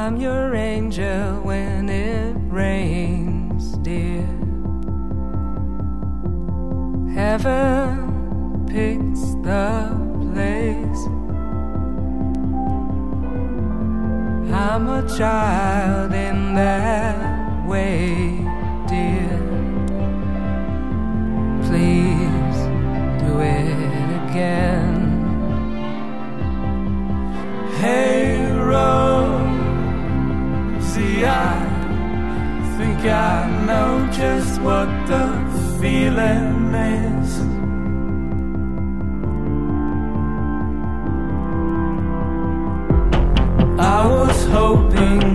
I'm your angel when it rains, dear. Heaven picks the place. I'm a child in that way, dear. Please do it again. Hey, Rosie, I think I know just what the feeling is. I was hoping